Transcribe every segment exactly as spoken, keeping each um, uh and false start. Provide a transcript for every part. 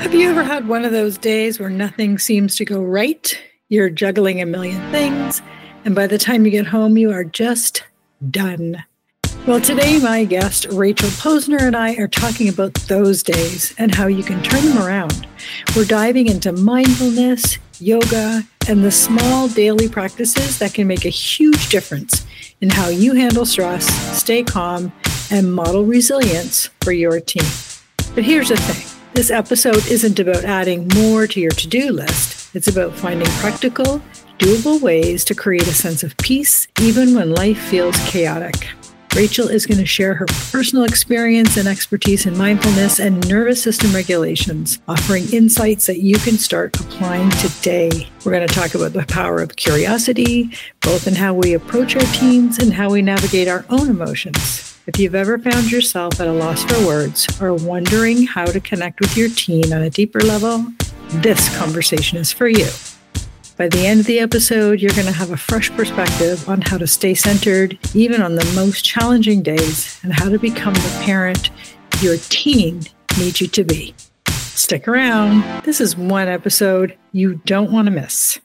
Have you ever had one of those days where nothing seems to go right? You're juggling a million things, and by the time you get home, you are just done. Well, today my guest, Rachel Posner, and I are talking about those days and how you can turn them around. We're diving into mindfulness, yoga, and the small daily practices that can make a huge difference in how you handle stress, stay calm, and model resilience for your team. But here's the thing. This episode isn't about adding more to your to-do list. It's about finding practical, doable ways to create a sense of peace, even when life feels chaotic. Rachel is going to share her personal experience and expertise in mindfulness and nervous system regulations, offering insights that you can start applying today. We're going to talk about the power of curiosity, both in how we approach our teams and how we navigate our own emotions. If you've ever found yourself at a loss for words or wondering how to connect with your team on a deeper level, this conversation is for you. By the end of the episode, you're going to have a fresh perspective on how to stay centered, even on the most challenging days, and how to become the parent your team needs you to be. Stick around. This is one episode you don't want to miss.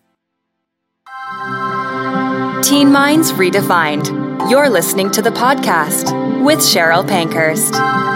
Teen Minds Redefined. You're listening to the podcast with Cheryl Pankhurst.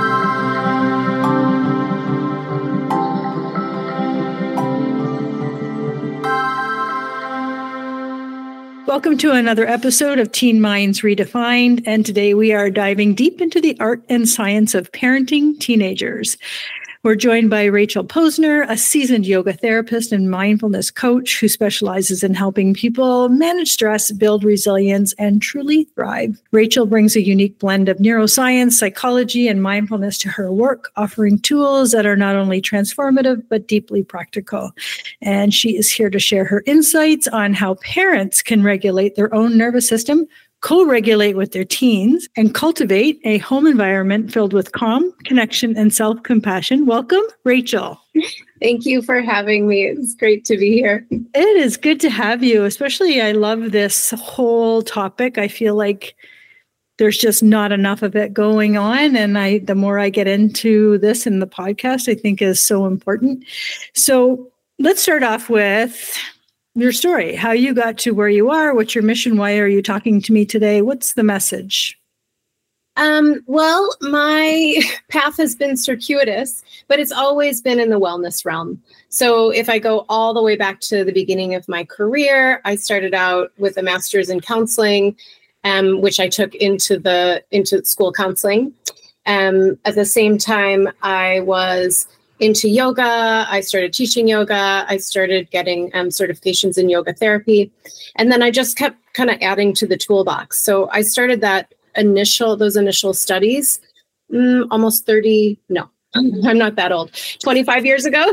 Welcome to another episode of Teen Minds Redefined, and today we are diving deep into the art and science of parenting teenagers. We're joined by Rachel Posner, a seasoned yoga therapist and mindfulness coach who specializes in helping people manage stress, build resilience, and truly thrive. Rachel brings a unique blend of neuroscience, psychology, and mindfulness to her work, offering tools that are not only transformative, but deeply practical. And she is here to share her insights on how parents can regulate their own nervous system, co-regulate with their teens, and cultivate a home environment filled with calm, connection, and self-compassion. Welcome, Rachel. Thank you for having me. It's great to be here. It is good to have you, especially I love this whole topic. I feel like there's just not enough of it going on. And I, the more I get into this in the podcast, I think is so important. So let's start off with your story, how you got to where you are, what's your mission, why are you talking to me today? What's the message? Um, well, my path has been circuitous, but it's always been in the wellness realm. So if I go all the way back to the beginning of my career, I started out with a master's in counseling, um, which I took into the into school counseling. Um, at the same time, I was into yoga. I started teaching yoga. I started getting um, certifications in yoga therapy. And then I just kept kind of adding to the toolbox. So I started that initial, those initial studies mm, almost thirty, no, I'm not that old, twenty-five years ago.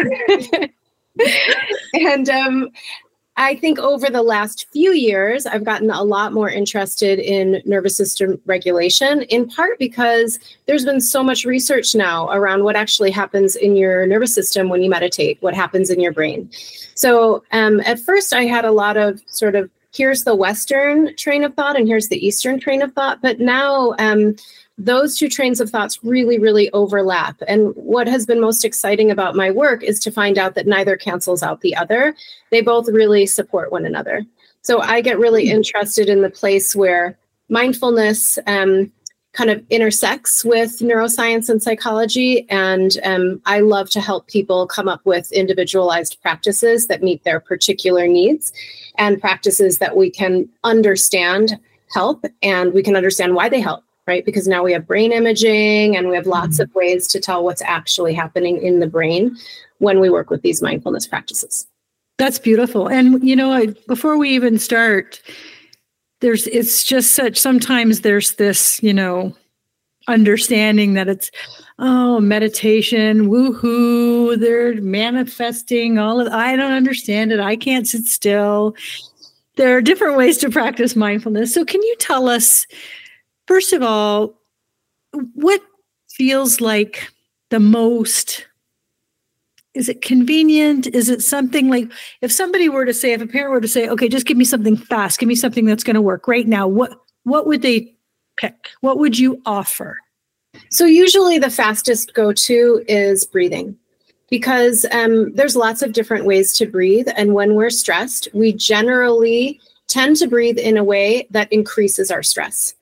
and um, I think over the last few years, I've gotten a lot more interested in nervous system regulation, in part because there's been so much research now around what actually happens in your nervous system when you meditate, what happens in your brain. So um, at first, I had a lot of sort of, here's the Western train of thought and here's the Eastern train of thought. But now um, those two trains of thoughts really, really overlap. And what has been most exciting about my work is to find out that neither cancels out the other. They both really support one another. So I get really interested in the place where mindfulness um, kind of intersects with neuroscience and psychology. And um, I love to help people come up with individualized practices that meet their particular needs and practices that we can understand help and we can understand why they help. Right? Because now we have brain imaging and we have lots of ways to tell what's actually happening in the brain when we work with these mindfulness practices. That's beautiful. And, you know, I, before we even start, there's, it's just such, sometimes there's this, you know, understanding that it's, oh, meditation, woohoo, they're manifesting all of, I don't understand it. I can't sit still. There are different ways to practice mindfulness. So can you tell us, first of all, what feels like the most, is it convenient? Is it something like, if somebody were to say, if a parent were to say, okay, just give me something fast, give me something that's going to work right now, what, what would they pick? What would you offer? So usually the fastest go-to is breathing. because um, there's lots of different ways to breathe. And when we're stressed, we generally tend to breathe in a way that increases our stress.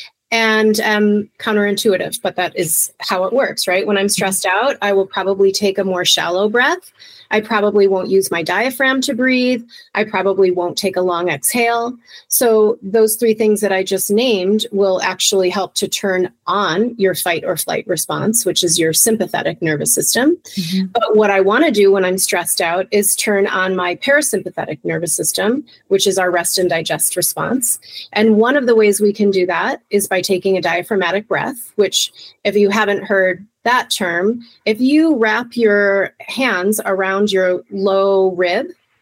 And um, counterintuitive, but that is how it works, right? When I'm stressed out, I will probably take a more shallow breath. I probably won't use my diaphragm to breathe. I probably won't take a long exhale. So those three things that I just named will actually help to turn on your fight or flight response, which is your sympathetic nervous system. Mm-hmm. But what I want to do when I'm stressed out is turn on my parasympathetic nervous system, which is our rest and digest response. And one of the ways we can do that is by taking a diaphragmatic breath, which if you haven't heard that term, if you wrap your hands around your low rib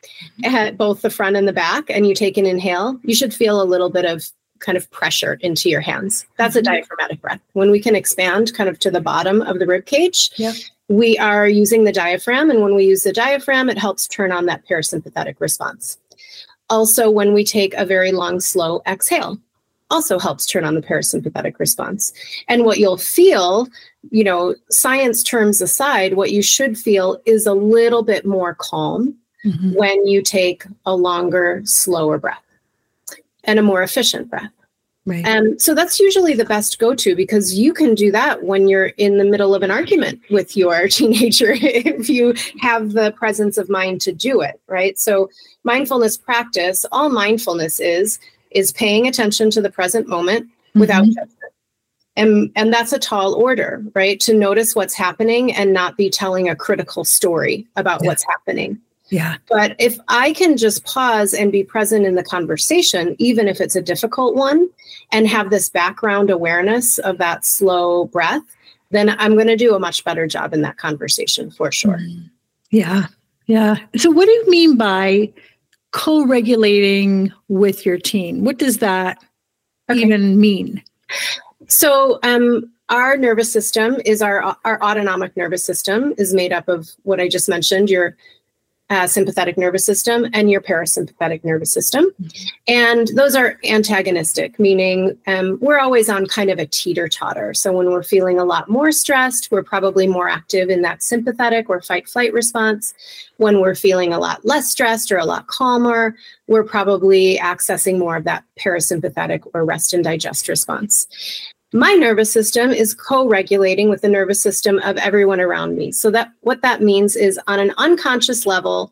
at both the front and the back, and you take an inhale, you should feel a little bit of kind of pressure into your hands. That's mm-hmm. a diaphragmatic breath. When we can expand kind of to the bottom of the rib cage, yep. we are using the diaphragm. And when we use the diaphragm, it helps turn on that parasympathetic response. Also, when we take a very long, slow exhale, also helps turn on the parasympathetic response. And what you'll feel, you know, science terms aside, what you should feel is a little bit more calm mm-hmm. when you take a longer, slower breath and a more efficient breath. Right. And so that's usually the best go-to, because you can do that when you're in the middle of an argument with your teenager, if you have the presence of mind to do it, right? So mindfulness practice, all mindfulness is, is paying attention to the present moment without mm-hmm. judgment. And, and that's a tall order, right? To notice what's happening and not be telling a critical story about yeah. what's happening. Yeah. But if I can just pause and be present in the conversation, even if it's a difficult one, and have this background awareness of that slow breath, then I'm going to do a much better job in that conversation for sure. Yeah. Yeah. So what do you mean by co-regulating with your teen? What does that okay. even mean? So um, our nervous system is our, our autonomic nervous system is made up of what I just mentioned, your uh, sympathetic nervous system and your parasympathetic nervous system. Mm-hmm. And those are antagonistic, meaning um, we're always on kind of a teeter-totter. So when we're feeling a lot more stressed, we're probably more active in that sympathetic or fight-flight response. When we're feeling a lot less stressed or a lot calmer, we're probably accessing more of that parasympathetic or rest and digest response. My nervous system is co-regulating with the nervous system of everyone around me. So that what that means is, on an unconscious level,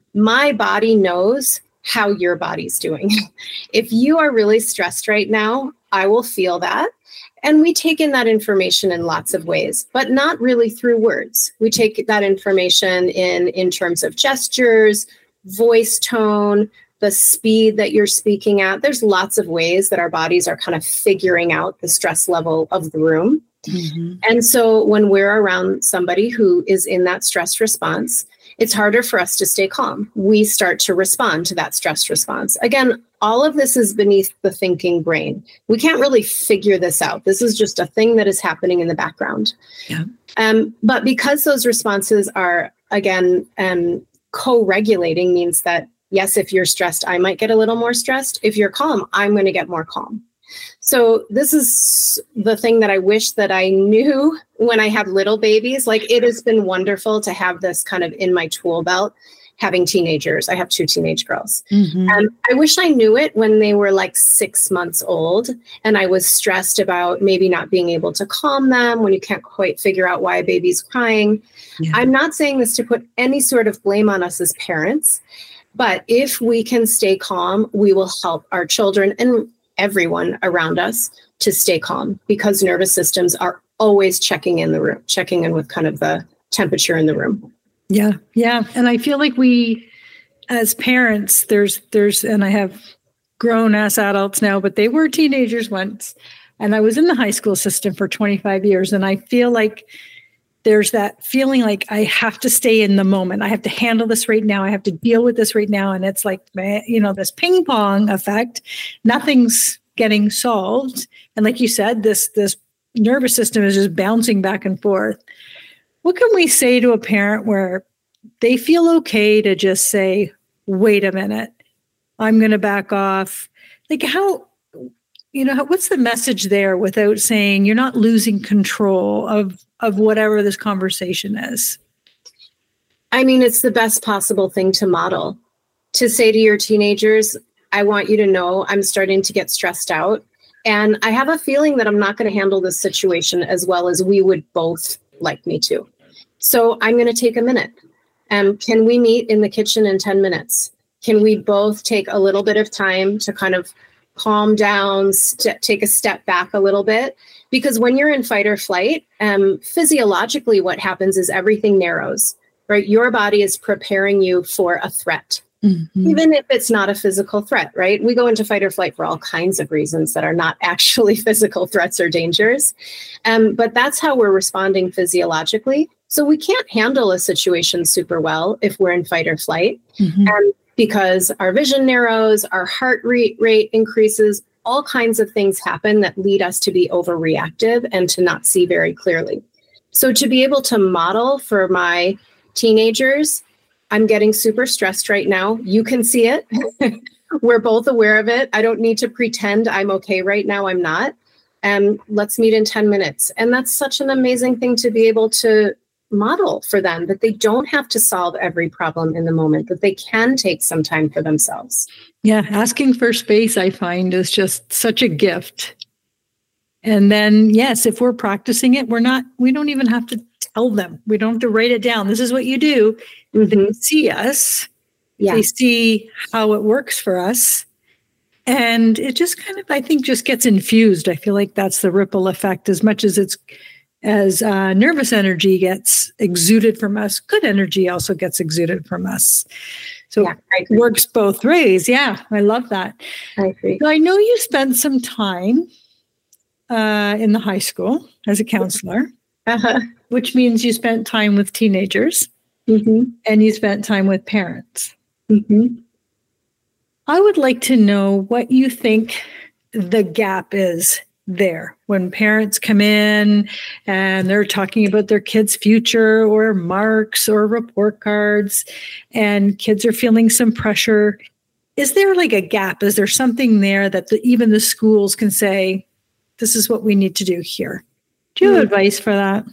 my body knows how your body's doing. If you are really stressed right now, I will feel that. And we take in that information in lots of ways, but not really through words. We take that information in, in terms of gestures, voice tone, the speed that you're speaking at. There's lots of ways that our bodies are kind of figuring out the stress level of the room. Mm-hmm. And so when we're around somebody who is in that stress response, it's harder for us to stay calm. We start to respond to that stress response. Again, all of this is beneath the thinking brain. We can't really figure this out. This is just a thing that is happening in the background. Yeah. Um, but because those responses are, again, um, co-regulating, means that, yes, if you're stressed, I might get a little more stressed. If you're calm, I'm going to get more calm. So this is the thing that I wish that I knew when I had little babies. Like, it has been wonderful to have this kind of in my tool belt, having teenagers. I have two teenage girls. Mm-hmm. And I wish I knew it when they were like six months old and I was stressed about maybe not being able to calm them when you can't quite figure out why a baby's crying. Yeah. I'm not saying this to put any sort of blame on us as parents, but if we can stay calm, we will help our children and everyone around us to stay calm, because nervous systems are always checking in the room, checking in with kind of the temperature in the room. Yeah. Yeah. And I feel like we, as parents, there's, there's, and I have grown ass adults now, but they were teenagers once. And I was in the high school system for twenty-five years. And I feel like there's that feeling like I have to stay in the moment. I have to handle this right now. I have to deal with this right now. And it's like, you know, this ping pong effect, nothing's getting solved. And like you said, this, this nervous system is just bouncing back and forth. What can we say to a parent where they feel okay to just say, wait a minute, I'm going to back off? Like, how, you know, what's the message there without saying you're not losing control of, of whatever this conversation is? I mean, it's the best possible thing to model. To say to your teenagers, I want you to know I'm starting to get stressed out. And I have a feeling that I'm not going to handle this situation as well as we would both like me to. So I'm going to take a minute. Um, can we meet in the kitchen in ten minutes? Can we both take a little bit of time to kind of calm down, st- take a step back a little bit? Because when you're in fight or flight, um, physiologically, what happens is everything narrows, right? Your body is preparing you for a threat. Mm-hmm. Even if it's not a physical threat, right? We go into fight or flight for all kinds of reasons that are not actually physical threats or dangers. Um, but that's how we're responding physiologically. So we can't handle a situation super well if we're in fight or flight. Mm-hmm. Um, because our vision narrows, our heart rate, rate increases, all kinds of things happen that lead us to be overreactive and to not see very clearly. So to be able to model for my teenagers, I'm getting super stressed right now. You can see it. We're both aware of it. I don't need to pretend I'm okay right now. I'm not. And let's meet in ten minutes. And that's such an amazing thing to be able to model for them, that they don't have to solve every problem in the moment, that they can take some time for themselves. Yeah, asking for space, I find, is just such a gift. And then, yes, if we're practicing it, we're not, we don't even have to tell them. We don't have to write it down. This is what you do. Mm-hmm. They see us. Yeah. They see how it works for us. And it just kind of, I think, just gets infused. I feel like that's the ripple effect. As much as it's, as uh, nervous energy gets exuded from us, good energy also gets exuded from us. So yeah, it works both ways. Yeah, I love that. I agree. So I know you spent some time uh, in the high school as a counselor, uh-huh. which means you spent time with teenagers, mm-hmm. and you spent time with parents. Mm-hmm. I would like to know what you think the gap is there when parents come in and they're talking about their kids' future or marks or report cards, and kids are feeling some pressure. Is there like a gap? Is there something there that the, even the schools can say, this is what we need to do here? Do you have mm-hmm. advice for that?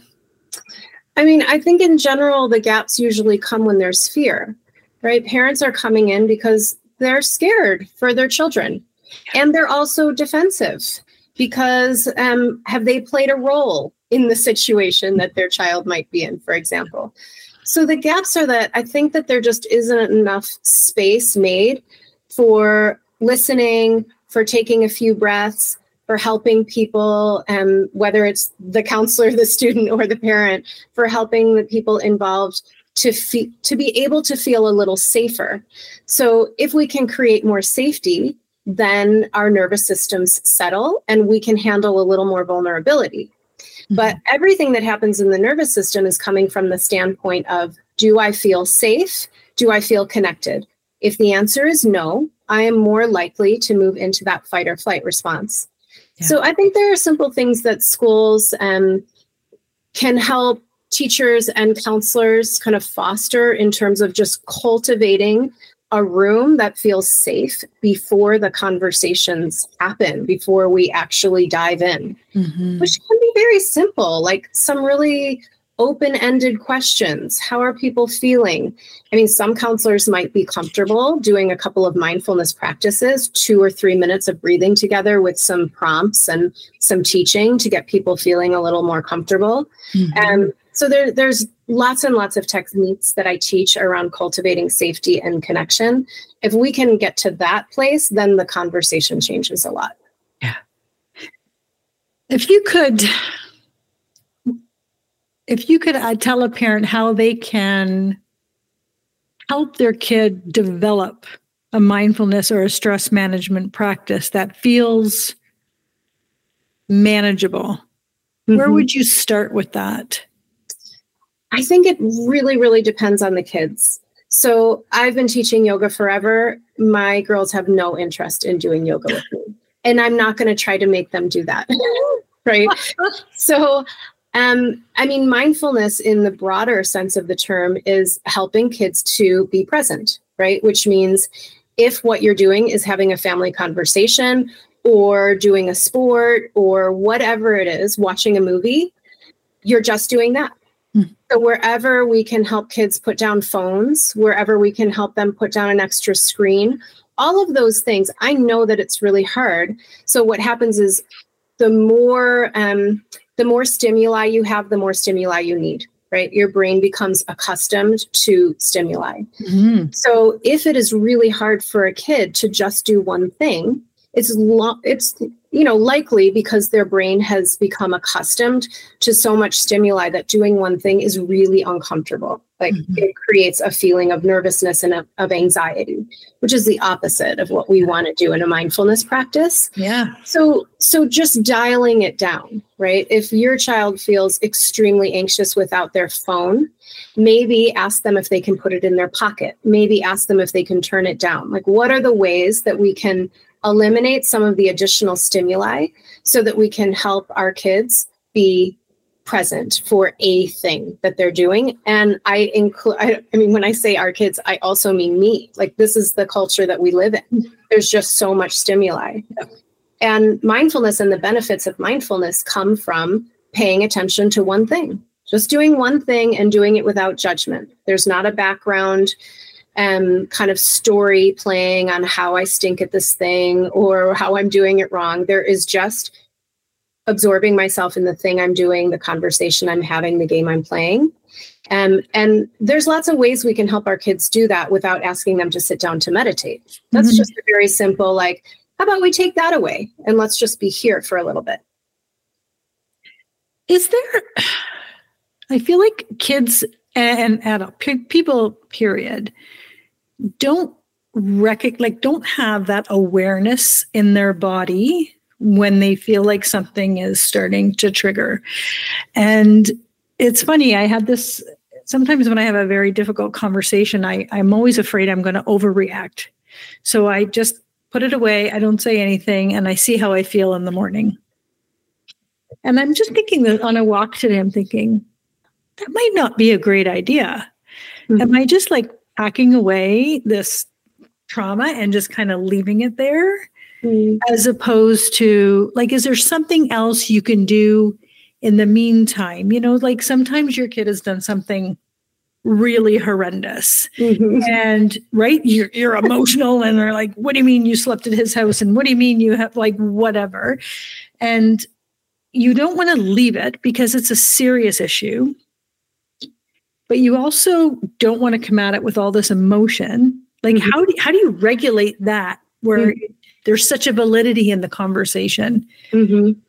I mean, I think in general, the gaps usually come when there's fear, right? Parents are coming in because they're scared for their children, and they're also defensive. Because um, have they played a role in the situation that their child might be in, for example? So the gaps are that I think that there just isn't enough space made for listening, for taking a few breaths, for helping people, um, whether it's the counselor, the student, or the parent, for helping the people involved to fe- to be able to feel a little safer. So if we can create more safety, then our nervous systems settle and we can handle a little more vulnerability. Mm-hmm. But everything that happens in the nervous system is coming from the standpoint of, do I feel safe? Do I feel connected? If the answer is no, I am more likely to move into that fight or flight response. Yeah. So I think there are simple things that schools um, can help teachers and counselors kind of foster in terms of just cultivating a room that feels safe before the conversations happen, before we actually dive in, mm-hmm. which can be very simple, like some really open-ended questions. How are people feeling? I mean, some counselors might be comfortable doing a couple of mindfulness practices, two or three minutes of breathing together with some prompts and some teaching to get people feeling a little more comfortable. Mm-hmm. Um, so there, there's lots and lots of techniques that I teach around cultivating safety and connection. If we can get to that place, then the conversation changes a lot. Yeah. If you could, if you could uh, tell a parent how they can help their kid develop a mindfulness or a stress management practice that feels manageable, mm-hmm. where would you start with that? I think it really, really depends on the kids. So I've been teaching yoga forever. My girls have no interest in doing yoga with me. And I'm not going to try to make them do that. Right. So, um, I mean, mindfulness in the broader sense of the term is helping kids to be present, right? Which means if what you're doing is having a family conversation or doing a sport or whatever it is, watching a movie, you're just doing that. So wherever we can help kids put down phones, wherever we can help them put down an extra screen, all of those things, I know that it's really hard. So what happens is the more um, the more stimuli you have, the more stimuli you need, right? Your brain becomes accustomed to stimuli. Mm-hmm. So if it is really hard for a kid to just do one thing, it's lo- it's you know likely because their brain has become accustomed to so much stimuli that doing one thing is really uncomfortable. Like mm-hmm. it creates a feeling of nervousness and of, of anxiety, which is the opposite of what we want to do in a mindfulness practice. Yeah. So so just dialing it down, right? If your child feels extremely anxious without their phone, maybe ask them if they can put it in their pocket. Maybe ask them if they can turn it down. Like, what are the ways that we can eliminate some of the additional stimuli so that we can help our kids be present for a thing that they're doing? And I include, I, I mean, when I say our kids, I also mean me. Like, this is the culture that we live in. There's just so much stimuli. And mindfulness and the benefits of mindfulness come from paying attention to one thing, just doing one thing and doing it without judgment. There's not a background um, kind of story playing on how I stink at this thing or how I'm doing it wrong. There is just absorbing myself in the thing I'm doing, the conversation I'm having, the game I'm playing. Um, and there's lots of ways we can help our kids do that without asking them to sit down to meditate. That's mm-hmm. just a very simple, like, how about we take that away and let's just be here for a little bit. Is there, I feel like kids and adult pe- people, period, don't rec- like don't have that awareness in their body when they feel like something is starting to trigger. And it's funny, I had this, sometimes when I have a very difficult conversation, I, I'm always afraid I'm going to overreact. So I just put it away, I don't say anything, and I see how I feel in the morning. And I'm just thinking that on a walk today, I'm thinking, that might not be a great idea. Mm-hmm. Am I just like packing away this trauma and just kind of leaving it there? Mm-hmm. As opposed to, like, is there something else you can do in the meantime? You know, like sometimes your kid has done something really horrendous mm-hmm. and right, you're, you're emotional and they're like, what do you mean you slept at his house? And what do you mean you have like whatever? And you don't want to leave it because it's a serious issue, but you also don't want to come at it with all this emotion. Like mm-hmm. how do, how do you regulate that where mm-hmm. there's such a validity in the conversation? Mm-hmm.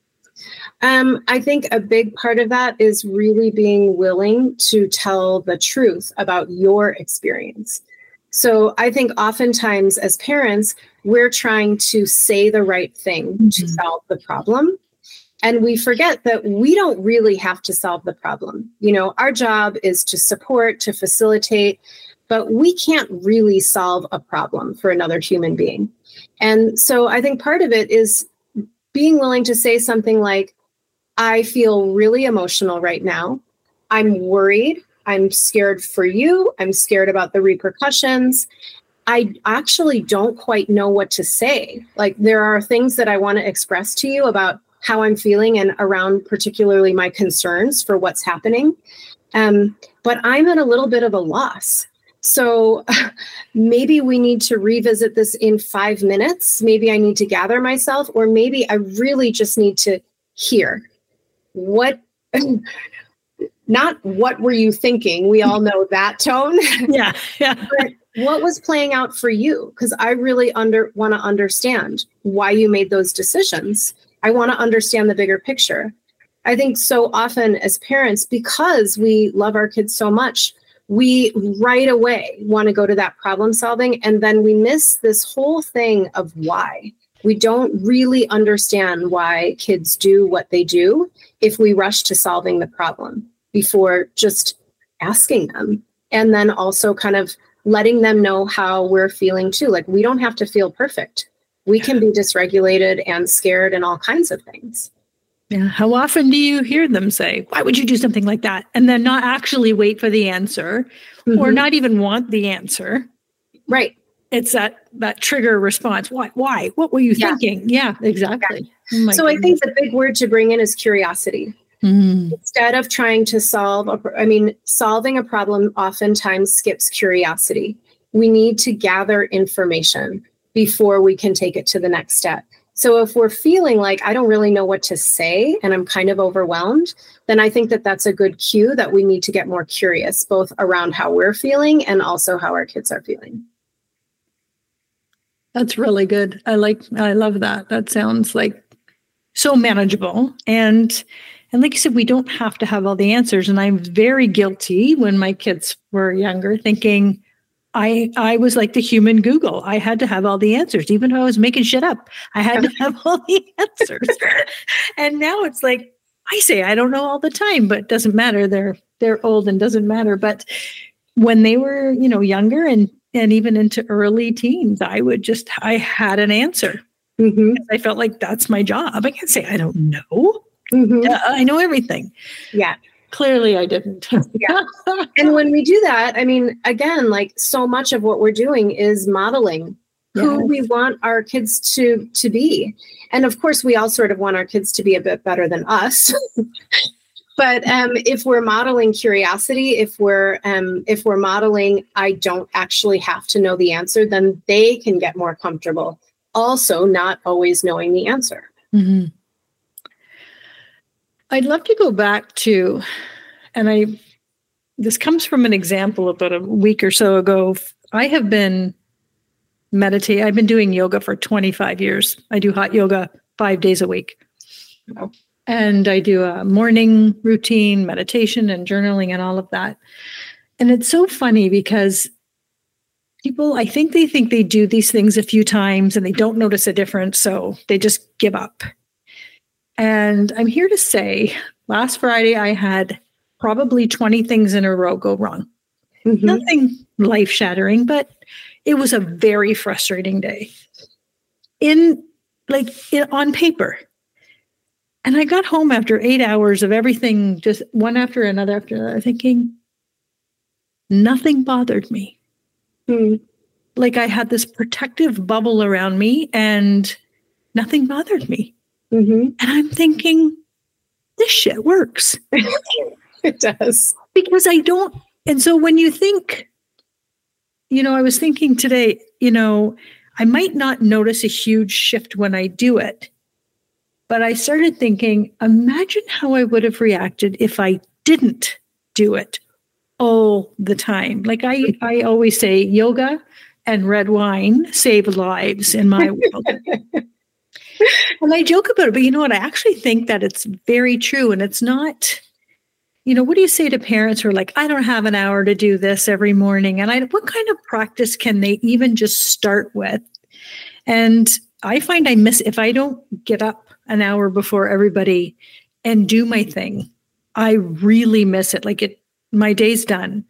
Um, I think a big part of that is really being willing to tell the truth about your experience. So I think oftentimes as parents, we're trying to say the right thing mm-hmm. to solve the problem. And we forget that we don't really have to solve the problem. You know, our job is to support, to facilitate, but we can't really solve a problem for another human being. And so I think part of it is being willing to say something like, I feel really emotional right now. I'm worried. I'm scared for you. I'm scared about the repercussions. I actually don't quite know what to say. Like, there are things that I want to express to you about how I'm feeling and around particularly my concerns for what's happening. Um, but I'm at a little bit of a loss. So maybe we need to revisit this in five minutes. Maybe I need to gather myself, or maybe I really just need to hear. What, not what were you thinking? We all know that tone. Yeah. Yeah. But what was playing out for you? Because I really under want to understand why you made those decisions. I want to understand the bigger picture. I think so often as parents, because we love our kids so much, we right away want to go to that problem solving. And then we miss this whole thing of why. We don't really understand why kids do what they do if we rush to solving the problem before just asking them. And then also kind of letting them know how we're feeling too. Like, we don't have to feel perfect. We can be dysregulated and scared and all kinds of things. Yeah. How often do you hear them say, why would you do something like that? And then not actually wait for the answer mm-hmm. or not even want the answer. Right. It's that, that trigger response. Why? Why? What were you yeah. thinking? Yeah, exactly. Yeah. Oh so goodness. I think the big word to bring in is curiosity. Mm. Instead of trying to solve, a, I mean, solving a problem oftentimes skips curiosity. We need to gather information before we can take it to the next step. So if we're feeling like I don't really know what to say and I'm kind of overwhelmed, then I think that that's a good cue that we need to get more curious, both around how we're feeling and also how our kids are feeling. That's really good. I like, I love that. That sounds like so manageable. And, and like you said, we don't have to have all the answers. And I'm very guilty when my kids were younger, thinking I, I was like the human Google. I had to have all the answers, even though I was making shit up. I had to have all the answers. And now it's like, I say, I don't know all the time, but it doesn't matter. They're, they're old and doesn't matter. But when they were, you know, younger and, and even into early teens, I would just, I had an answer. Mm-hmm. I felt like that's my job. I can't say I don't know. Mm-hmm. Uh, I know everything. Yeah. Clearly I didn't. Yeah. And when we do that, I mean, again, like so much of what we're doing is modeling yes. who we want our kids to, to be. And of course, we all sort of want our kids to be a bit better than us. But um, if we're modeling curiosity, if we're um, if we're modeling, I don't actually have to know the answer, then they can get more comfortable. Also, not always knowing the answer. Mm-hmm. I'd love to go back to, and I, this comes from an example about a week or so ago. I have been meditating. I've been doing yoga for twenty-five years. I do hot yoga five days a week. Oh. And I do a morning routine, meditation and journaling and all of that. And it's so funny because people, I think they think they do these things a few times and they don't notice a difference. So they just give up. And I'm here to say, last Friday, I had probably twenty things in a row go wrong. Mm-hmm. Nothing life-shattering, but it was a very frustrating day. In like in, on paper. And I got home after eight hours of everything, just one after another after another, thinking nothing bothered me. Mm. Like I had this protective bubble around me and nothing bothered me. Mm-hmm. And I'm thinking, this shit works. It does. Because I don't. And so when you think, you know, I was thinking today, you know, I might not notice a huge shift when I do it. But I started thinking, imagine how I would have reacted if I didn't do it all the time. Like I, I always say, yoga and red wine save lives in my world. And I joke about it, but you know what? I actually think that it's very true. And it's not, you know, what do you say to parents who are like, I don't have an hour to do this every morning? And I, what kind of practice can they even just start with? And I find I miss, if I don't get up an hour before everybody and do my thing, I really miss it. Like it, my day's done.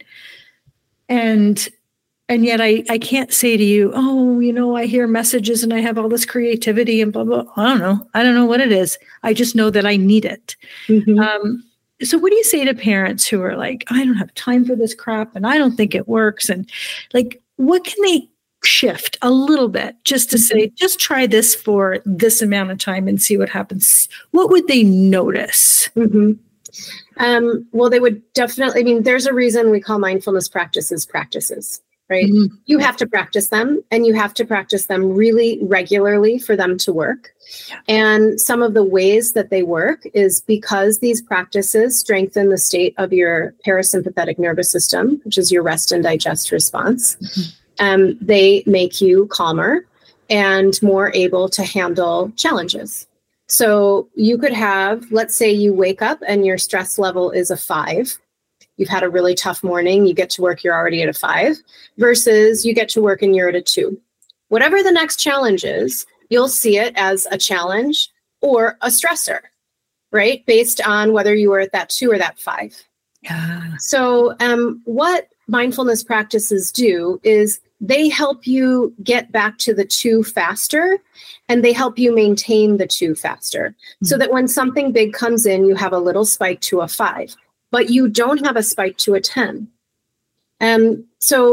And, and yet I, I can't say to you, oh, you know, I hear messages and I have all this creativity and blah, blah. I don't know. I don't know what it is. I just know that I need it. Mm-hmm. Um, so what do you say to parents who are like, I don't have time for this crap and I don't think it works? And like, what can they shift a little bit just to say, just try this for this amount of time and see what happens? What would they notice? Mm-hmm. Um, well, they would definitely, I mean, there's a reason we call mindfulness practices practices, right? Mm-hmm. You have to practice them and you have to practice them really regularly for them to work. Yeah. And some of the ways that they work is because these practices strengthen the state of your parasympathetic nervous system, which is your rest and digest response. Mm-hmm. Um, they make you calmer and more able to handle challenges. So you could have, let's say you wake up and your stress level is a five. You've had a really tough morning. You get to work, you're already at a five, versus you get to work and you're at a two. Whatever the next challenge is, you'll see it as a challenge or a stressor, right? Based on whether you were at that two or that five. Yeah. So um, what mindfulness practices do is they help you get back to the two faster, and they help you maintain the two faster. Mm-hmm. So that when something big comes in, you have a little spike to a five, but you don't have a spike to a ten. Um, so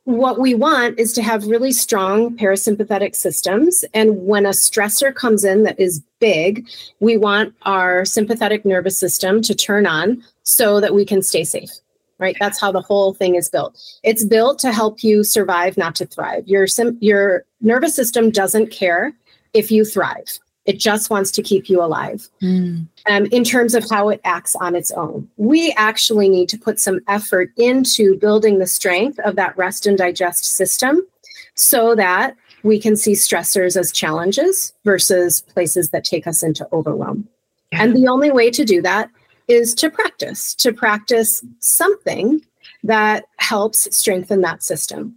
what we want is to have really strong parasympathetic systems. And when a stressor comes in that is big, we want our sympathetic nervous system to turn on so that we can stay safe, right? That's how the whole thing is built. It's built to help you survive, not to thrive. Your, sim- your nervous system doesn't care if you thrive. It just wants to keep you alive. Mm. Um, in terms of how it acts on its own. We actually need to put some effort into building the strength of that rest and digest system so that we can see stressors as challenges versus places that take us into overwhelm. Yeah. And the only way to do that is to practice, to practice something that helps strengthen that system.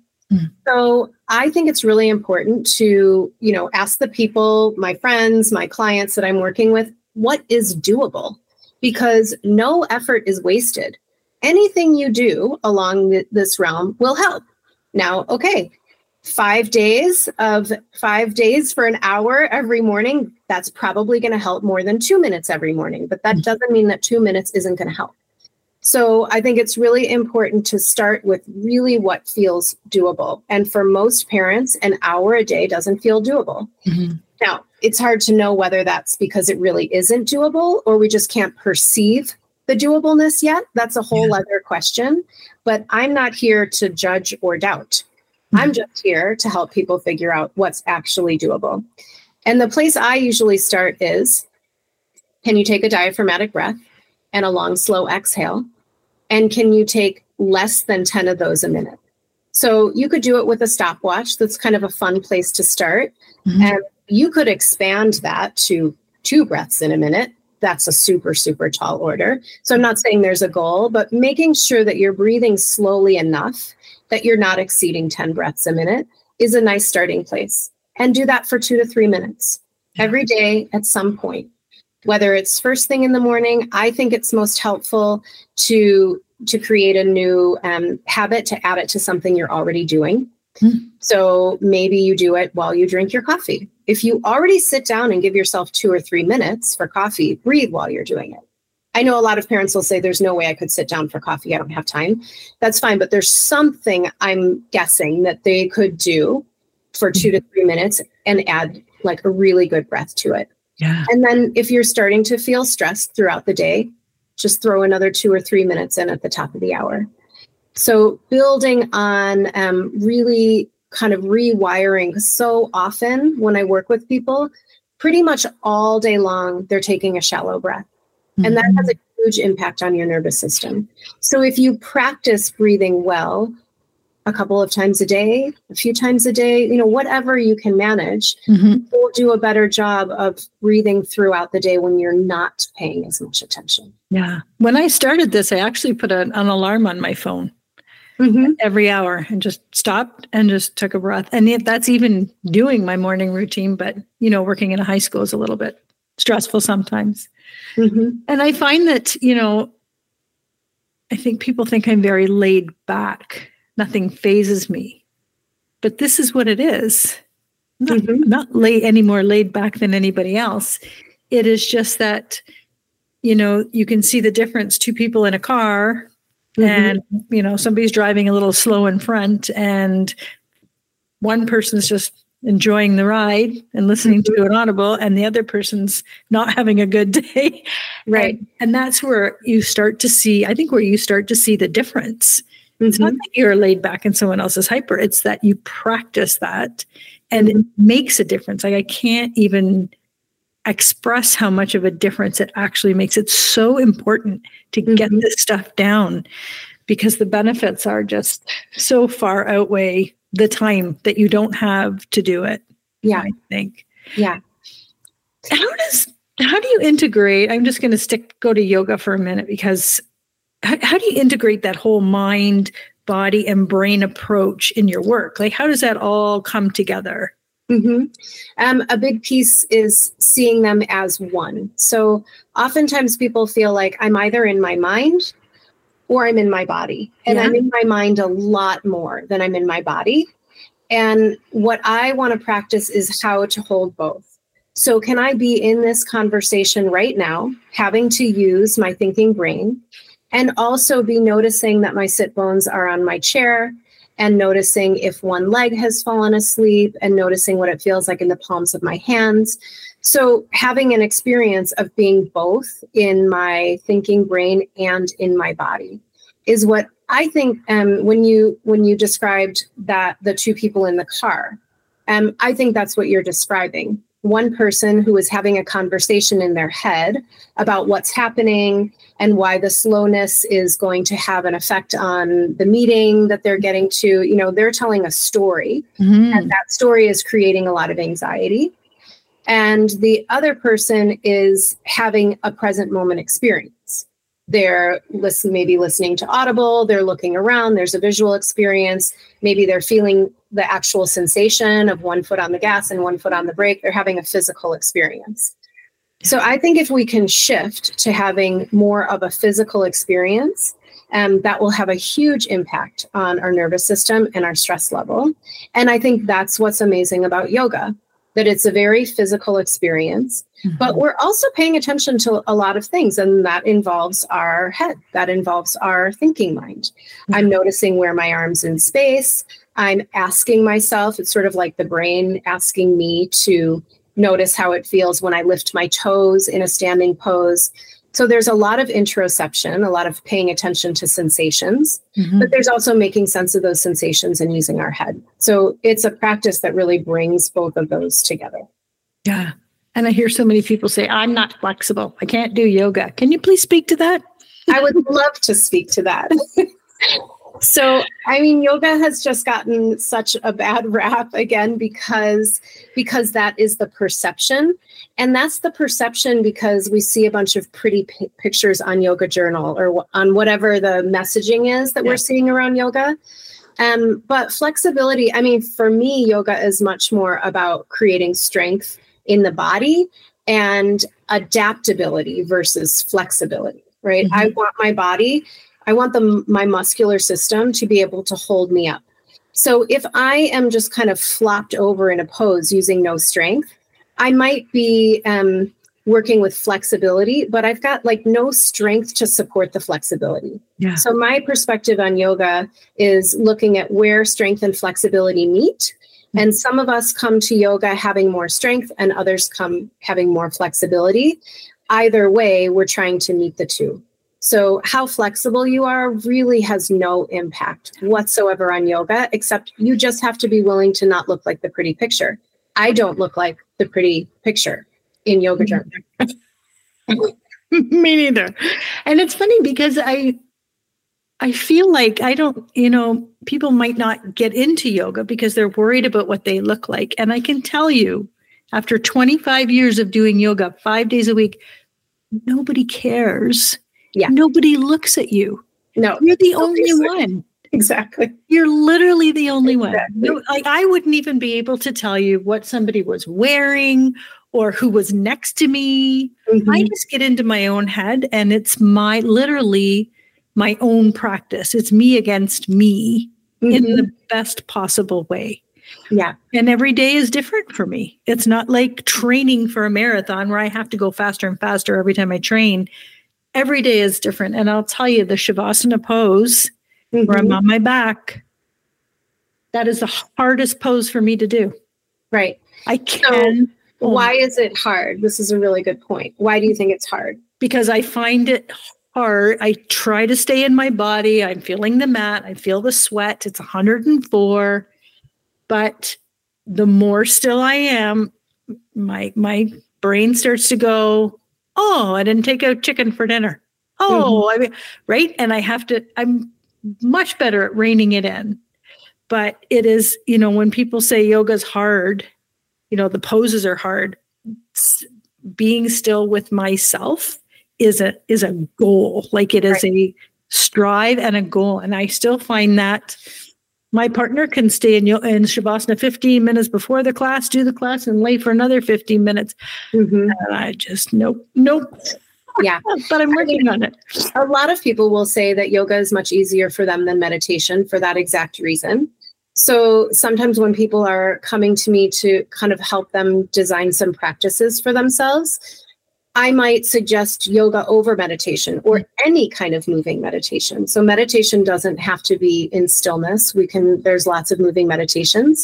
So I think it's really important to, you know, ask the people, my friends, my clients that I'm working with, what is doable? Because no effort is wasted. Anything you do along th- this realm will help. Now, okay, five days of five days for an hour every morning, that's probably going to help more than two minutes every morning. But that doesn't mean that two minutes isn't going to help. So I think it's really important to start with really what feels doable. And for most parents, an hour a day doesn't feel doable. Mm-hmm. Now, it's hard to know whether that's because it really isn't doable or we just can't perceive the doableness yet. That's a whole yeah. other question. But I'm not here to judge or doubt. Mm-hmm. I'm just here to help people figure out what's actually doable. And the place I usually start is, can you take a diaphragmatic breath and a long, slow exhale? And can you take less than ten of those a minute? So you could do it with a stopwatch. That's kind of a fun place to start. Mm-hmm. And you could expand that to two breaths in a minute. That's a super, super tall order. So I'm not saying there's a goal, but making sure that you're breathing slowly enough that you're not exceeding ten breaths a minute is a nice starting place. And do that for two to three minutes every day at some point. Whether it's first thing in the morning, I think it's most helpful to, to create a new um, habit to add it to something you're already doing. Mm-hmm. So maybe you do it while you drink your coffee. If you already sit down and give yourself two or three minutes for coffee, breathe while you're doing it. I know a lot of parents will say, there's no way I could sit down for coffee. I don't have time. That's fine. But there's something I'm guessing that they could do for two to three minutes and add like a really good breath to it. Yeah. And then if you're starting to feel stressed throughout the day, just throw another two or three minutes in at the top of the hour. So building on um, really kind of rewiring, because so often when I work with people, pretty much all day long, they're taking a shallow breath. Mm-hmm. And that has a huge impact on your nervous system. So if you practice breathing well, a couple of times a day, a few times a day, you know, whatever you can manage, mm-hmm. will do a better job of breathing throughout the day when you're not paying as much attention. Yeah. When I started this, I actually put an, an alarm on my phone mm-hmm. every hour and just stopped and just took a breath. And if that's even doing my morning routine, but, you know, working in a high school is a little bit stressful sometimes. Mm-hmm. And I find that, you know, I think people think I'm very laid back. Nothing phases me, but this is what it is. I'm not, mm-hmm. not lay any more laid back than anybody else. It is just that, you know, you can see the difference. Two people in a car mm-hmm. and, you know, somebody's driving a little slow in front and one person's just enjoying the ride and listening mm-hmm. to an audible and the other person's not having a good day. Right. And, and that's where you start to see, I think where you start to see the difference. It's mm-hmm. not that you're laid back and someone else is hyper. It's that you practice that and mm-hmm. it makes a difference. Like I can't even express how much of a difference it actually makes. It's so important to mm-hmm. get this stuff down because the benefits are just so far outweigh the time that you don't have to do it. Yeah. I think. Yeah. How does, how do you integrate? I'm just going to stick, go to yoga for a minute because How, how do you integrate that whole mind, body, and brain approach in your work? Like, how does that all come together? Mm-hmm. Um, a big piece is seeing them as one. So oftentimes people feel like I'm either in my mind or I'm in my body. And yeah. I'm in my mind a lot more than I'm in my body. And what I want to practice is how to hold both. So can I be in this conversation right now, having to use my thinking brain, and also be noticing that my sit bones are on my chair and noticing if one leg has fallen asleep and noticing what it feels like in the palms of my hands. So having an experience of being both in my thinking brain and in my body is what I think um, when you when you described that the two people in the car, um, I think that's what you're describing. One person who is having a conversation in their head about what's happening and why the slowness is going to have an effect on the meeting that they're getting to. You know, they're telling a story, mm-hmm. and that story is creating a lot of anxiety. And the other person is having a present moment experience. They're listen, maybe listening to Audible, they're looking around, there's a visual experience, maybe they're feeling the actual sensation of one foot on the gas and one foot on the brake, they're having a physical experience. So I think if we can shift to having more of a physical experience, um, that will have a huge impact on our nervous system and our stress level. And I think that's what's amazing about yoga, that it's a very physical experience, mm-hmm. but we're also paying attention to a lot of things, and that involves our head, that involves our thinking mind. Mm-hmm. I'm noticing where my arm's in space. I'm asking myself, it's sort of like the brain asking me to notice how it feels when I lift my toes in a standing pose. So there's a lot of interoception, a lot of paying attention to sensations, mm-hmm. but there's also making sense of those sensations and using our head. So it's a practice that really brings both of those together. Yeah. And I hear so many people say, I'm not flexible. I can't do yoga. Can you please speak to that? I would love to speak to that. So, I mean, yoga has just gotten such a bad rap again, because, because that is the perception. And that's the perception because we see a bunch of pretty p- pictures on Yoga Journal or w- on whatever the messaging is that yeah. we're seeing around yoga. Um, but flexibility, I mean, for me, yoga is much more about creating strength in the body and adaptability versus flexibility, right? Mm-hmm. I want my body I want the, my muscular system to be able to hold me up. So if I am just kind of flopped over in a pose using no strength, I might be um, working with flexibility, but I've got like no strength to support the flexibility. Yeah. So my perspective on yoga is looking at where strength and flexibility meet. Mm-hmm. And some of us come to yoga having more strength and others come having more flexibility. Either way, we're trying to meet the two. So how flexible you are really has no impact whatsoever on yoga, except you just have to be willing to not look like the pretty picture. I don't look like the pretty picture in Yoga Journal. Me neither. And it's funny because I, I feel like I don't, you know, people might not get into yoga because they're worried about what they look like. And I can tell you, after twenty-five years of doing yoga five days a week, nobody cares. Yeah. Nobody looks at you. No. You're the only one. Exactly. You're literally the only exactly. one. No, like I wouldn't even be able to tell you what somebody was wearing or who was next to me. Mm-hmm. I just get into my own head and it's my literally my own practice. It's me against me mm-hmm. in the best possible way. Yeah. And every day is different for me. It's not like training for a marathon where I have to go faster and faster every time I train. Every day is different. And I'll tell you, the Shavasana pose, mm-hmm. where I'm on my back, that is the hardest pose for me to do. Right. I can. So why is it hard? This is a really good point. Why do you think it's hard? Because I find it hard. I try to stay in my body. I'm feeling the mat. I feel the sweat. It's one hundred four. But the more still I am, my my brain starts to go, oh, I didn't take out chicken for dinner. Oh, mm-hmm. I mean, right. And I have to, I'm much better at reining it in. But it is, you know, when people say yoga's hard, you know, the poses are hard, being still with myself is a, is a goal. Like it is right. a strive and a goal. And I still find that my partner can stay in, in Shavasana fifteen minutes before the class, do the class, and lay for another fifteen minutes. Mm-hmm. And I just, nope, nope. Yeah. But I'm working I mean, on it. A lot of people will say that yoga is much easier for them than meditation for that exact reason. So sometimes when people are coming to me to kind of help them design some practices for themselves, I might suggest yoga over meditation or any kind of moving meditation. So meditation doesn't have to be in stillness. We can, there's lots of moving meditations.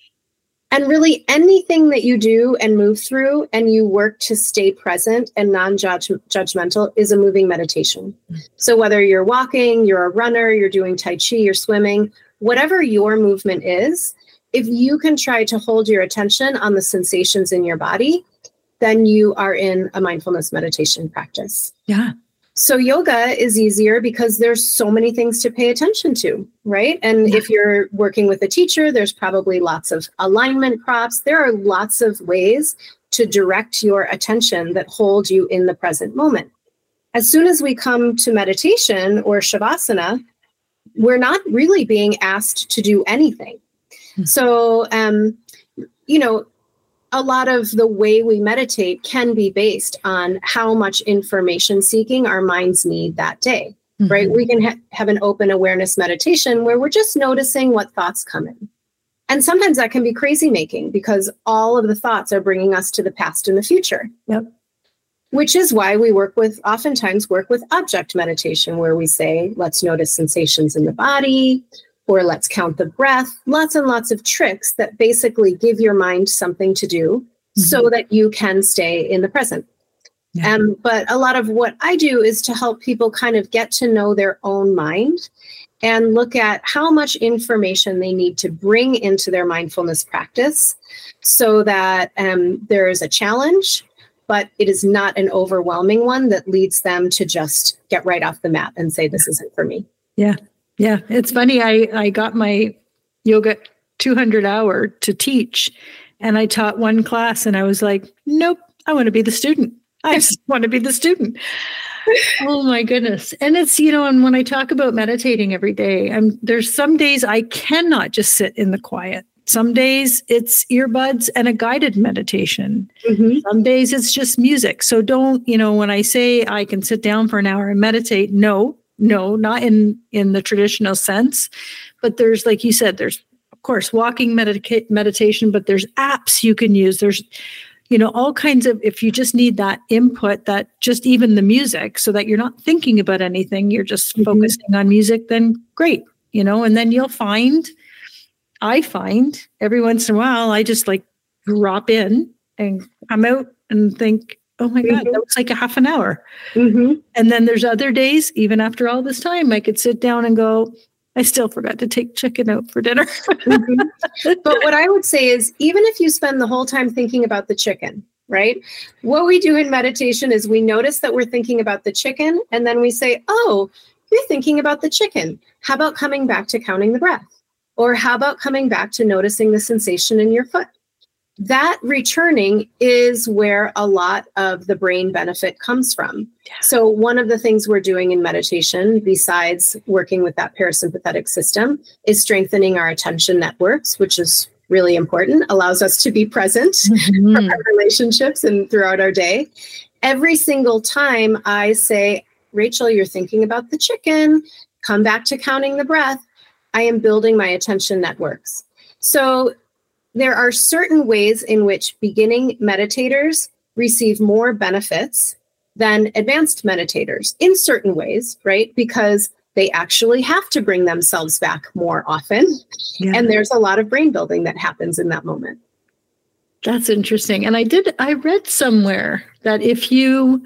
And really anything that you do and move through and you work to stay present and non-judgmental is a moving meditation. So whether you're walking, you're a runner, you're doing Tai Chi, you're swimming, whatever your movement is, if you can try to hold your attention on the sensations in your body, then you are in a mindfulness meditation practice. Yeah. So yoga is easier because there's so many things to pay attention to, right? And yeah. if you're working with a teacher, there's probably lots of alignment props. There are lots of ways to direct your attention that hold you in the present moment. As soon as we come to meditation or shavasana, we're not really being asked to do anything. Mm-hmm. So, um, you know, a lot of the way we meditate can be based on how much information seeking our minds need that day, mm-hmm. right? We can ha- have an open awareness meditation where we're just noticing what thoughts come in. And sometimes that can be crazy making because all of the thoughts are bringing us to the past and the future. Yep. Which is why we work with, oftentimes work with object meditation, where we say, let's notice sensations in the body, or let's count the breath, lots and lots of tricks that basically give your mind something to do mm-hmm. so that you can stay in the present. Yeah. Um, but a lot of what I do is to help people kind of get to know their own mind and look at how much information they need to bring into their mindfulness practice so that um, there is a challenge, but it is not an overwhelming one that leads them to just get right off the mat and say, this isn't for me. Yeah. Yeah, it's funny. I, I got my yoga two hundred hour to teach, and I taught one class, and I was like, nope, I want to be the student. I just want to be the student. Oh my goodness. And it's, you know, and when I talk about meditating every day, I'm there's some days I cannot just sit in the quiet. Some days it's earbuds and a guided meditation. Mm-hmm. Some days it's just music. So don't, you know, when I say I can sit down for an hour and meditate, no. No, not in, in the traditional sense, but there's, like you said, there's, of course, walking medica- meditation, but there's apps you can use. There's, you know, all kinds of, if you just need that input, that just even the music, so that you're not thinking about anything, you're just mm-hmm. focusing on music, then great, you know, and then you'll find, I find every once in a while, I just like drop in and come out and think, oh my God, that was like a half an hour. Mm-hmm. And then there's other days, even after all this time, I could sit down and go, I still forgot to take chicken out for dinner. mm-hmm. But what I would say is, even if you spend the whole time thinking about the chicken, right? What we do in meditation is we notice that we're thinking about the chicken, and then we say, oh, you're thinking about the chicken. How about coming back to counting the breath? Or how about coming back to noticing the sensation in your foot? That returning is where a lot of the brain benefit comes from. Yeah. So one of the things we're doing in meditation, besides working with that parasympathetic system, is strengthening our attention networks, which is really important, allows us to be present mm-hmm. for our relationships and throughout our day. Every single time I say, Rachel, you're thinking about the chicken, come back to counting the breath, I am building my attention networks. So there are certain ways in which beginning meditators receive more benefits than advanced meditators in certain ways, right? Because they actually have to bring themselves back more often. Yeah. And there's a lot of brain building that happens in that moment. That's interesting. And I did, I read somewhere that if you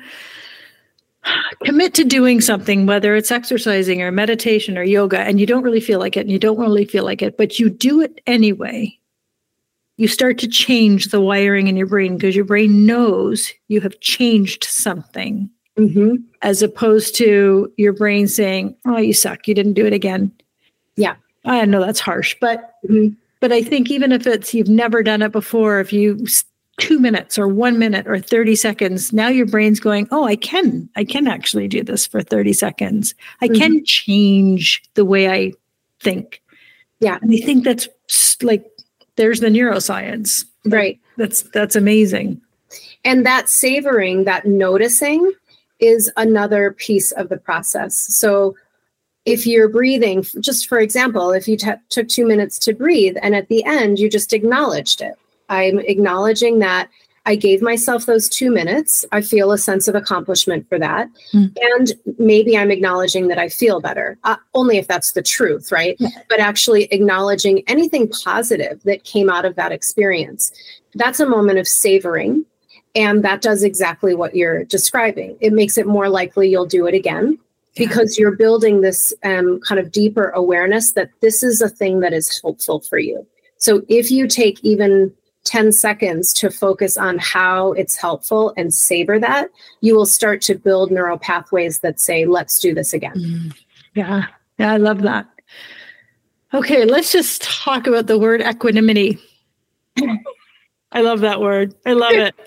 commit to doing something, whether it's exercising or meditation or yoga, and you don't really feel like it, and you don't really feel like it, but you do it anyway, you start to change the wiring in your brain because your brain knows you have changed something, mm-hmm. as opposed to your brain saying, oh, you suck, you didn't do it again. Yeah. I know that's harsh, but mm-hmm. but I think even if it's you've never done it before, if you two minutes or one minute or thirty seconds, now your brain's going, oh, I can, I can actually do this for thirty seconds. I mm-hmm. can change the way I think. Yeah. And I think that's like, there's the neuroscience. Right. That's, that's amazing. And that savoring, that noticing is another piece of the process. So if you're breathing, just for example, if you t- took two minutes to breathe and at the end, you just acknowledged it. I'm acknowledging that I gave myself those two minutes. I feel a sense of accomplishment for that. Mm. And maybe I'm acknowledging that I feel better, uh, only if that's the truth, right? Yeah. But actually acknowledging anything positive that came out of that experience. That's a moment of savoring. And that does exactly what you're describing. It makes it more likely you'll do it again yeah. because you're building this um, kind of deeper awareness that this is a thing that is helpful for you. So if you take even ten seconds to focus on how it's helpful and savor that, you will start to build neural pathways that say, let's do this again. Mm. Yeah. Yeah, I love that. Okay, let's just talk about the word equanimity. I love that word. I love it.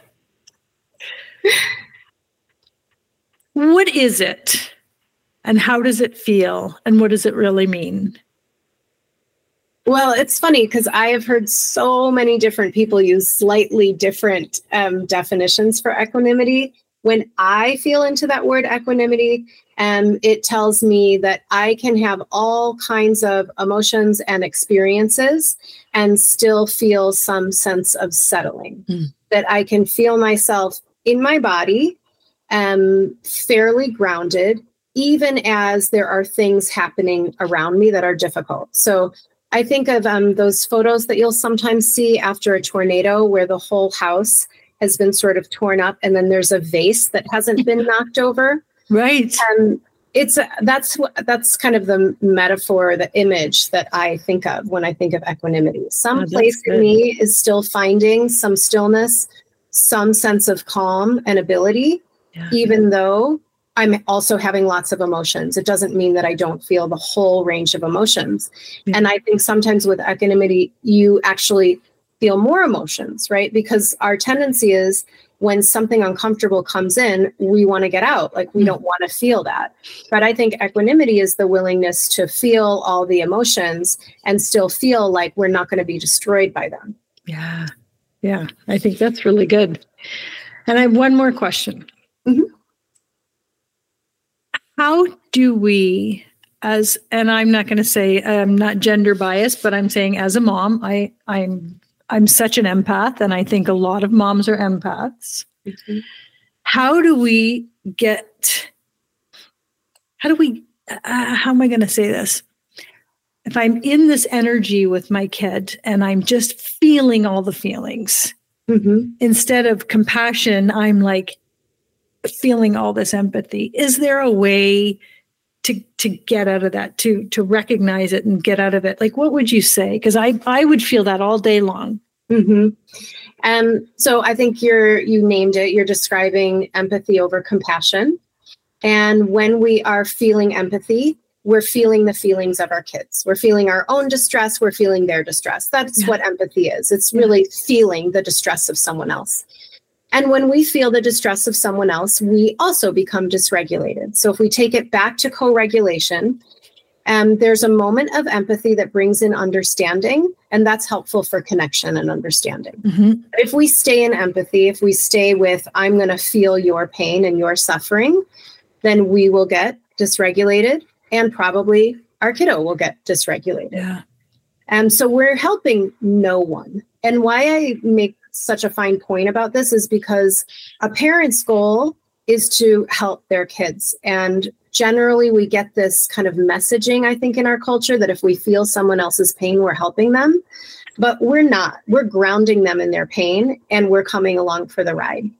What is it? And how does it feel? And what does it really mean? Well, it's funny because I have heard so many different people use slightly different um, definitions for equanimity. When I feel into that word equanimity, um, it tells me that I can have all kinds of emotions and experiences and still feel some sense of settling. Mm. That I can feel myself in my body, um, fairly grounded, even as there are things happening around me that are difficult. So I think of um, those photos that you'll sometimes see after a tornado where the whole house has been sort of torn up and then there's a vase that hasn't been knocked over. Right. Um, it's uh, that's what that's kind of the metaphor, the image that I think of when I think of equanimity. Some oh, place in me is still finding some stillness, some sense of calm and ability, yeah. even though I'm also having lots of emotions. It doesn't mean that I don't feel the whole range of emotions. Mm-hmm. And I think sometimes with equanimity, you actually feel more emotions, right? Because our tendency is when something uncomfortable comes in, we want to get out. Like we mm-hmm. don't want to feel that. But I think equanimity is the willingness to feel all the emotions and still feel like we're not going to be destroyed by them. Yeah. Yeah. I think that's really good. And I have one more question. Mm-hmm. How do we, as, and I'm not going to say I'm not gender biased, but I'm saying as a mom, I, I'm, I'm such an empath, and I think a lot of moms are empaths. Mm-hmm. How do we get, how do we, uh, how am I going to say this? If I'm in this energy with my kid and I'm just feeling all the feelings, mm-hmm. instead of compassion, I'm like, feeling all this empathy. Is there a way to to get out of that, to to recognize it and get out of it? Like, what would you say? Because I I would feel that all day long. Mm-hmm. Um, so I think you're you named it. You're describing empathy over compassion. And when we are feeling empathy, we're feeling the feelings of our kids. We're feeling our own distress. We're feeling their distress. That's yeah. what empathy is. It's really yeah. feeling the distress of someone else. And when we feel the distress of someone else, we also become dysregulated. So if we take it back to co-regulation, um, there's a moment of empathy that brings in understanding, and that's helpful for connection and understanding. Mm-hmm. If we stay in empathy, if we stay with, I'm going to feel your pain and your suffering, then we will get dysregulated, and probably our kiddo will get dysregulated. Yeah. And so we're helping no one. And why I make such a fine point about this is because a parent's goal is to help their kids. And generally we get this kind of messaging, I think, in our culture that if we feel someone else's pain, we're helping them. But we're not. We're grounding them in their pain, and we're coming along for the ride.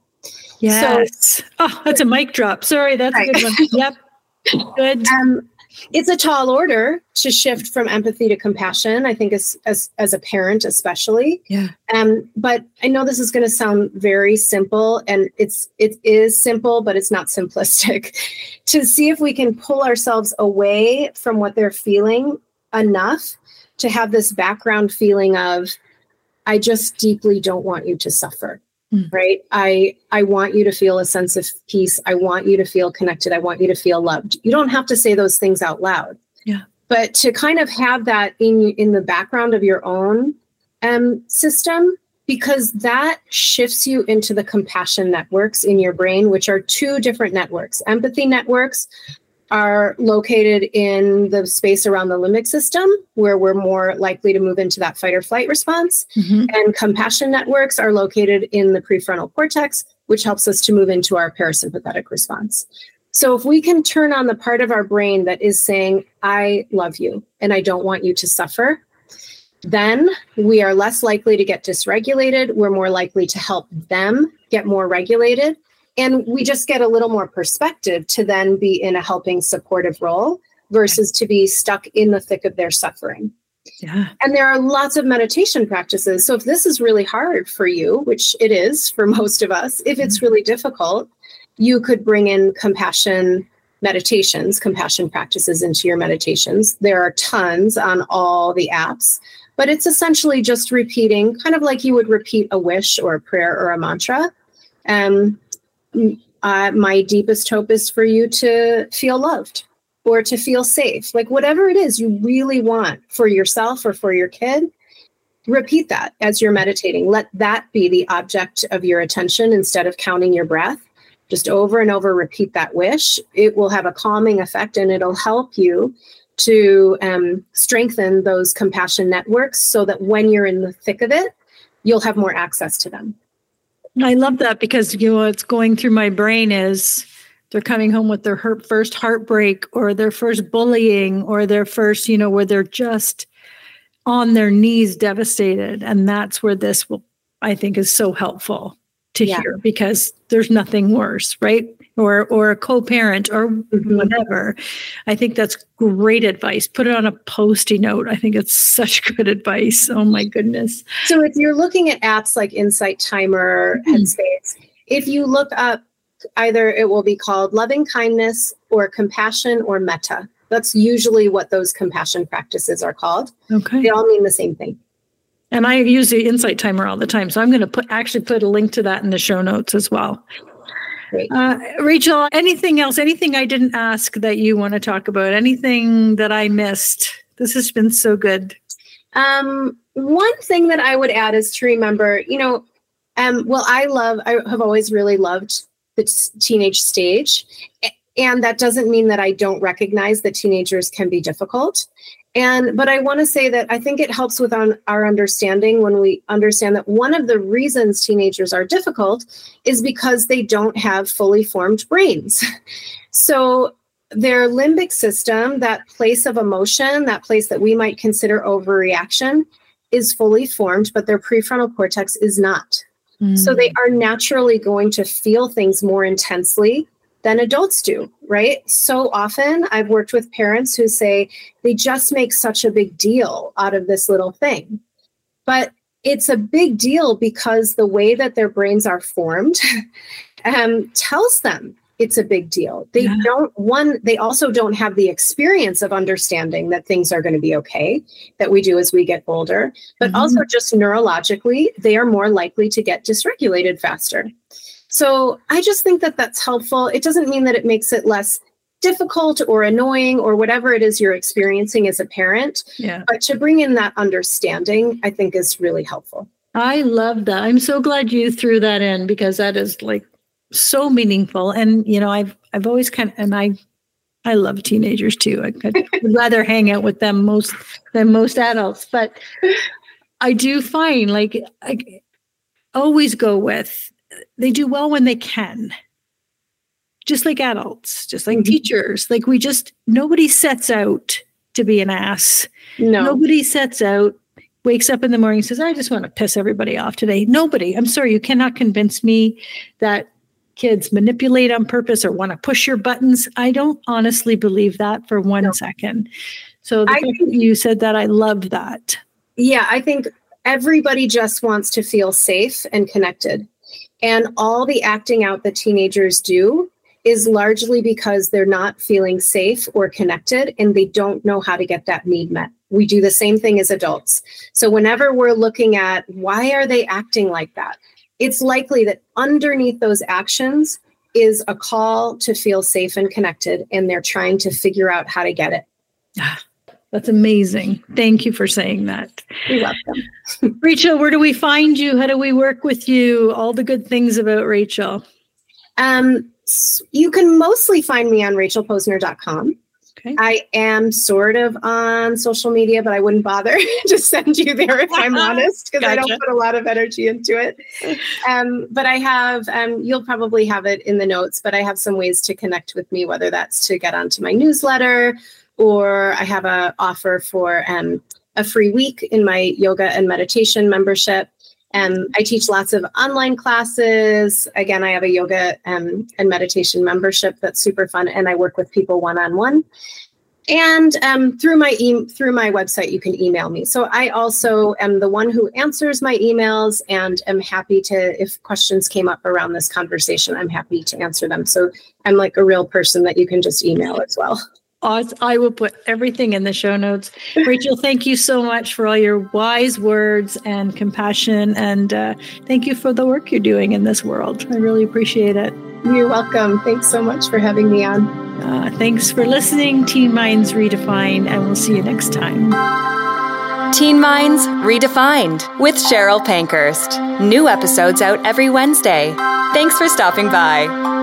Yes. So, oh, that's a mic drop. Sorry, that's right. A good one. Yep. Good. Um, It's a tall order to shift from empathy to compassion, I think, as as, as a parent, especially. Yeah. Um, but I know this is going to sound very simple, and it's it is simple, but it's not simplistic. To see if we can pull ourselves away from what they're feeling enough to have this background feeling of, I just deeply don't want you to suffer. Mm. Right. I, I want you to feel a sense of peace. I want you to feel connected. I want you to feel loved. You don't have to say those things out loud. Yeah. But to kind of have that in, in the background of your own um, system, because that shifts you into the compassion networks in your brain, which are two different networks. Empathy networks are located in the space around the limbic system, where we're more likely to move into that fight or flight response. Mm-hmm. And compassion networks are located in the prefrontal cortex, which helps us to move into our parasympathetic response. So if we can turn on the part of our brain that is saying, I love you and I don't want you to suffer, then we are less likely to get dysregulated. We're more likely to help them get more regulated. And we just get a little more perspective to then be in a helping, supportive role versus to be stuck in the thick of their suffering. Yeah. And there are lots of meditation practices. So if this is really hard for you, which it is for most of us, if it's really difficult, you could bring in compassion meditations, compassion practices into your meditations. There are tons on all the apps, but it's essentially just repeating, kind of like you would repeat a wish or a prayer or a mantra. Um, Uh, my deepest hope is for you to feel loved or to feel safe. Like whatever it is you really want for yourself or for your kid, repeat that as you're meditating. Let that be the object of your attention instead of counting your breath. Just over and over, repeat that wish. It will have a calming effect and it'll help you to um, strengthen those compassion networks so that when you're in the thick of it, you'll have more access to them. I love that because, you know, what's going through my brain is they're coming home with their her- first heartbreak or their first bullying or their first, you know, where they're just on their knees devastated. And that's where this will, I think, is so helpful to yeah. hear because there's nothing worse, right? Or or a co-parent or mm-hmm. whatever. I think that's great advice. Put it on a Post-it note. I think it's such good advice. Oh my goodness. So if you're looking at apps like Insight Timer, mm-hmm. Headspace, if you look up, either it will be called loving kindness or compassion or metta. That's usually what those compassion practices are called. Okay. They all mean the same thing. And I use the Insight Timer all the time. So I'm going to put actually put a link to that in the show notes as well. Uh, Rachel, anything else, anything I didn't ask that you want to talk about, anything that I missed? This has been so good. Um, one thing that I would add is to remember, you know, um, well, I love, I have always really loved the t- teenage stage. And that doesn't mean that I don't recognize that teenagers can be difficult. And, but I want to say that I think it helps with on, our understanding when we understand that one of the reasons teenagers are difficult is because they don't have fully formed brains. So their limbic system, that place of emotion, that place that we might consider overreaction, is fully formed, but their prefrontal cortex is not. Mm. So they are naturally going to feel things more intensely than adults do, right? So often I've worked with parents who say they just make such a big deal out of this little thing. But it's a big deal because the way that their brains are formed um, tells them it's a big deal. They yeah. don't, one, they also don't have the experience of understanding that things are going to be okay, that we do as we get older, but mm-hmm. also just neurologically, they are more likely to get dysregulated faster. So I just think that that's helpful. It doesn't mean that it makes it less difficult or annoying or whatever it is you're experiencing as a parent. Yeah. But to bring in that understanding, I think is really helpful. I love that. I'm so glad you threw that in because that is like so meaningful. And, you know, I've, I've always kind of, and I, I love teenagers too. I could would rather hang out with them most than most adults, but I do find like, I always go with, they do well when they can. Just like adults, just like mm-hmm. teachers. Like we just, nobody sets out to be an ass. No. Nobody sets out, wakes up in the morning and says, I just want to piss everybody off today. Nobody. I'm sorry, you cannot convince me that kids manipulate on purpose or want to push your buttons. I don't honestly believe that for one no. second. So the I fact think, that you said that, I loved that. Yeah, I think everybody just wants to feel safe and connected. And all the acting out that teenagers do is largely because they're not feeling safe or connected and they don't know how to get that need met. We do the same thing as adults. So whenever we're looking at why are they acting like that, it's likely that underneath those actions is a call to feel safe and connected, and they're trying to figure out how to get it. That's amazing. Thank you for saying that. You're welcome. Rachel, where do we find you? How do we work with you? All the good things about Rachel. Um, you can mostly find me on rachel posner dot com. Okay. I am sort of on social media, but I wouldn't bother to send you there if I'm honest, because gotcha. I don't put a lot of energy into it. Um, but I have, um, you'll probably have it in the notes, but I have some ways to connect with me, whether that's to get onto my newsletter, or I have a offer for um, a free week in my yoga and meditation membership. Um, I teach lots of online classes. Again, I have a yoga um, and meditation membership that's super fun, and I work with people one-on-one. And um, through my e- through my website, you can email me. So I also am the one who answers my emails, and am happy to, if questions came up around this conversation, I'm happy to answer them. So I'm like a real person that you can just email as well. I will put everything in the show notes. Rachel, thank you so much for all your wise words and compassion. And uh, thank you for the work you're doing in this world. I really appreciate it. You're welcome. Thanks so much for having me on. Uh, thanks for listening. Teen Minds Redefined, and we'll see you next time. Teen Minds Redefined with Cheryl Pankhurst. New episodes out every Wednesday. Thanks for stopping by.